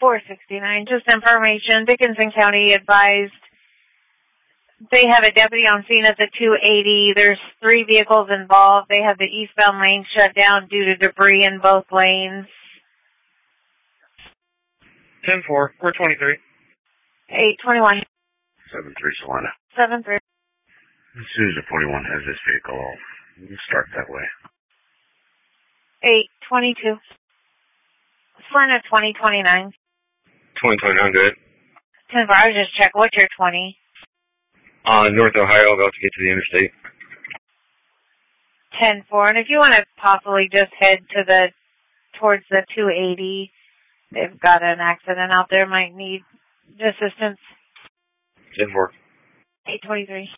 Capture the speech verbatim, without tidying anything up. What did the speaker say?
four sixty-nine, just information. Dickinson County advised they have a deputy on scene at the two eighty. There's three vehicles involved. They have the eastbound lane shut down due to debris in both lanes. ten four, four twenty-three. eight twenty-one. seven three, Solana. seven three. As soon as the forty-one has this vehicle, we'll start that way. eight twenty-two. Solana twenty twenty-nine. twenty twenty-nine, good. ten four, I was just check. What's your twenty? Uh, North Ohio, about to get to the interstate. ten four, and if you want to possibly just head to the, towards the two eighty, they've got an accident out there, might need assistance. ten four. eight twenty-three.